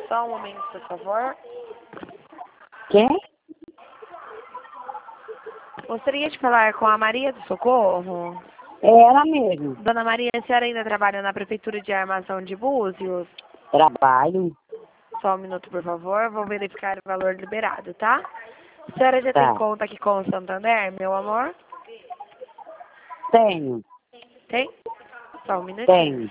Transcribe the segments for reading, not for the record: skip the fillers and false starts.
Só um momento, por favor. Quem? Gostaria de falar com a Maria do Socorro. É ela mesmo. Dona Maria, a senhora ainda trabalha na Prefeitura de Armação de Búzios? Trabalho. Só um minuto, por favor. Vou verificar o valor liberado, tá? A senhora já Tá. tem conta aqui com o Santander, meu amor? Tenho. Tem? Só um minutinho. Tenho.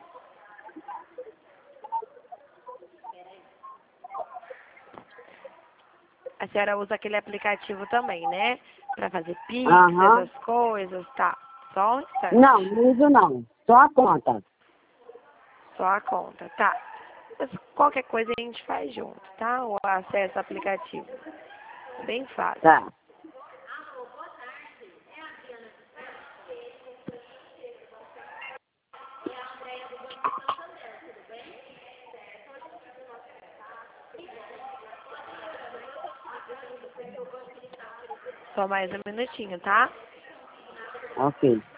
A senhora usa aquele aplicativo também, né? Pra fazer Pix, Aham. essas coisas, tá? Só um instante. Não, não uso não. Só a conta. Só a conta, tá? Mas qualquer coisa a gente faz junto, tá? O acesso ao aplicativo. Bem fácil. Tá. Só mais um minutinho, tá? Ok.